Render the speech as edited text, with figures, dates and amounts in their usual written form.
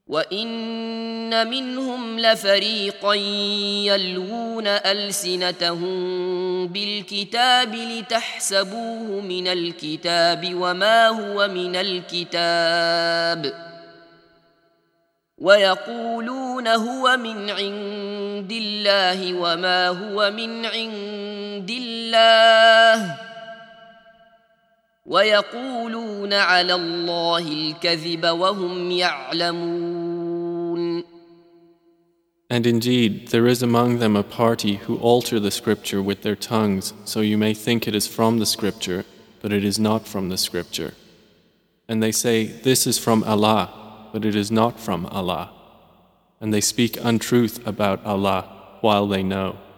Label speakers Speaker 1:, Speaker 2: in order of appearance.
Speaker 1: وإن منهم لفريقا يلوون ألسنتهم بالكتاب لتحسبوه من الكتاب وما هو من الكتاب ويقولون هو من عند الله وما هو من عند الله ويقولون على الله الكذب وهم يعلمون.
Speaker 2: And indeed, there is among them a party who alter the scripture with their tongues, so you may think it is from the scripture, but it is not from the scripture. And they say, this is from Allah, but it is not from Allah. And they speak untruth about Allah while they know.